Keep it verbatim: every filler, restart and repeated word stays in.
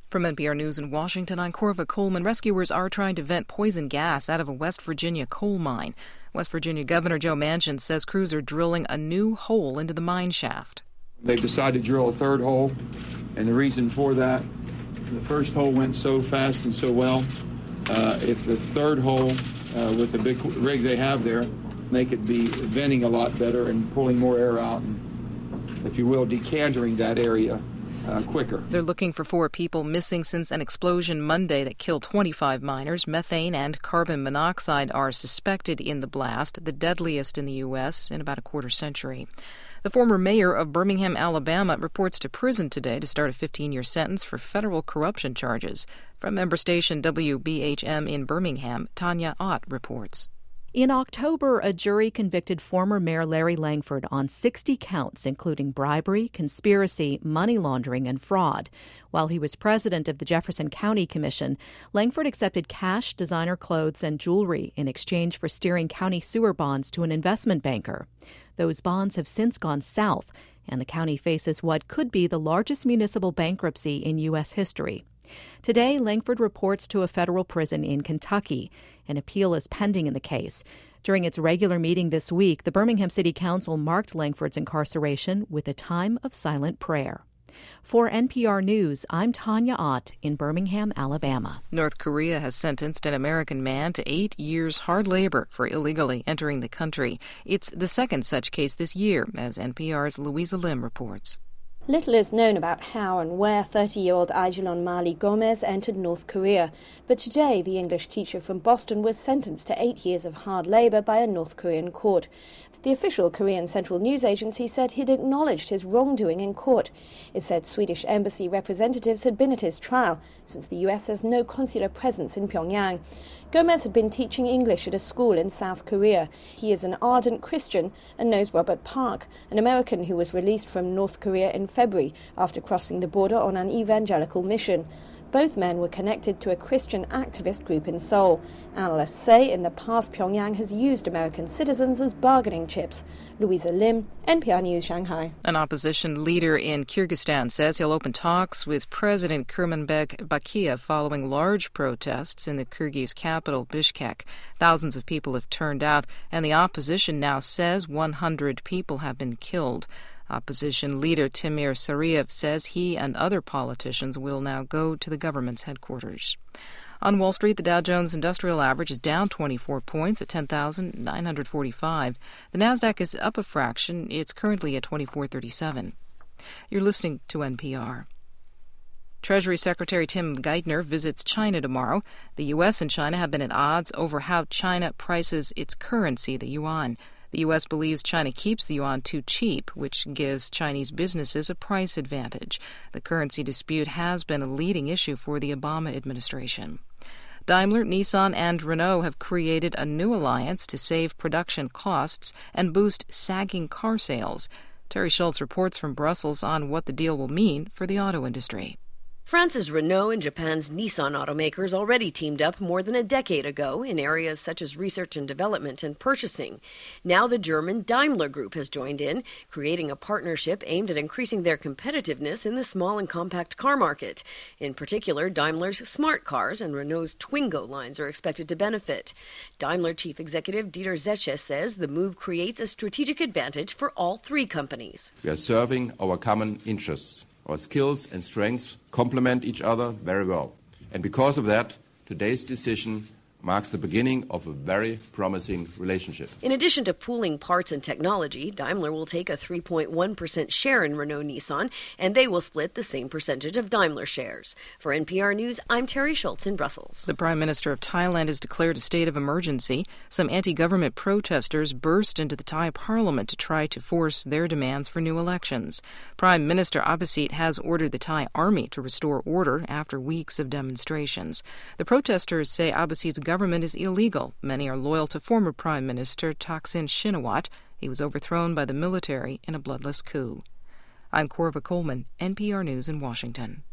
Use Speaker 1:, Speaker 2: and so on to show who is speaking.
Speaker 1: From N P R News in Washington, I'm Corva Coleman. Rescuers are trying to vent poison gas out of a West Virginia coal mine. West Virginia Governor Joe Manchin says crews are drilling a new hole into the mine shaft.
Speaker 2: They've decided to drill a third hole, and the reason for that, the first hole went so fast and so well. Uh, if the third hole, uh, with the big rig they have there, they could be venting a lot better and pulling more air out and, if you will, decantering that area Uh, quicker.
Speaker 1: They're looking for four people missing since an explosion Monday that killed twenty-five miners. Methane and carbon monoxide are suspected in the blast, the deadliest in the U S in about a quarter century. The former mayor of Birmingham, Alabama, reports to prison today to start a fifteen-year sentence for federal corruption charges. From member station W B H M in Birmingham, Tanya Ott reports.
Speaker 3: In October, a jury convicted former Mayor Larry Langford on sixty counts, including bribery, conspiracy, money laundering, and fraud. While he was president of the Jefferson County Commission, Langford accepted cash, designer clothes, and jewelry in exchange for steering county sewer bonds to an investment banker. Those bonds have since gone south, and the county faces what could be the largest municipal bankruptcy in U S history. Today, Langford reports to a federal prison in Kentucky. An appeal is pending in the case. During its regular meeting this week, the Birmingham City Council marked Langford's incarceration with a time of silent prayer. For N P R News, I'm Tanya Ott in Birmingham, Alabama.
Speaker 1: North Korea has sentenced an American man to eight years hard labor for illegally entering the country. It's the second such case this year, as N P R's Louisa Lim reports.
Speaker 4: Little is known about how and where thirty-year-old Aijilon Mali Gomez entered North Korea, but today the English teacher from Boston was sentenced to eight years of hard labor by a North Korean court. The official Korean Central News Agency said he'd acknowledged his wrongdoing in court. It said Swedish embassy representatives had been at his trial, since the U S has no consular presence in Pyongyang. Gomez had been teaching English at a school in South Korea. He is an ardent Christian and knows Robert Park, an American who was released from North Korea in February after crossing the border on an evangelical mission. Both men were connected to a Christian activist group in Seoul. Analysts say in the past Pyongyang has used American citizens as bargaining chips. Louisa Lim, N P R News, Shanghai.
Speaker 1: An opposition leader in Kyrgyzstan says he'll open talks with President Kurmanbek Bakiev following large protests in the Kyrgyz capital, Bishkek. Thousands of people have turned out, and the opposition now says one hundred people have been killed. Opposition leader Timur Sariev says he and other politicians will now go to the government's headquarters. On Wall Street, the Dow Jones Industrial Average is down twenty-four points at ten thousand nine hundred forty-five. The Nasdaq is up a fraction. It's currently at twenty-four thirty-seven. You're listening to N P R. Treasury Secretary Tim Geithner visits China tomorrow. The U S and China have been at odds over how China prices its currency, the yuan. The U S believes China keeps the yuan too cheap, which gives Chinese businesses a price advantage. The currency dispute has been a leading issue for the Obama administration. Daimler, Nissan, and Renault have created a new alliance to save production costs and boost sagging car sales. Terry Schultz reports from Brussels on what the deal will mean for the auto industry.
Speaker 5: France's Renault and Japan's Nissan automakers already teamed up more than a decade ago in areas such as research and development and purchasing. Now the German Daimler Group has joined in, creating a partnership aimed at increasing their competitiveness in the small and compact car market. In particular, Daimler's smart cars and Renault's Twingo lines are expected to benefit. Daimler chief executive Dieter Zetsche says the move creates a strategic advantage for all three companies.
Speaker 6: We are serving our common interests. Our skills and strengths complement each other very well. And because of that, today's decision marks the beginning of a very promising relationship.
Speaker 5: In addition to pooling parts and technology, Daimler will take a three point one percent share in Renault Nissan, and they will split the same percentage of Daimler shares. For N P R News, I'm Terry Schultz in Brussels.
Speaker 1: The Prime Minister of Thailand has declared a state of emergency. Some anti-government protesters burst into the Thai parliament to try to force their demands for new elections. Prime Minister Abhisit has ordered the Thai army to restore order after weeks of demonstrations. The protesters say Abhisit's government is illegal. Many are loyal to former Prime Minister Thaksin Shinawatra. He was overthrown by the military in a bloodless coup. I'm Corva Coleman, N P R News in Washington.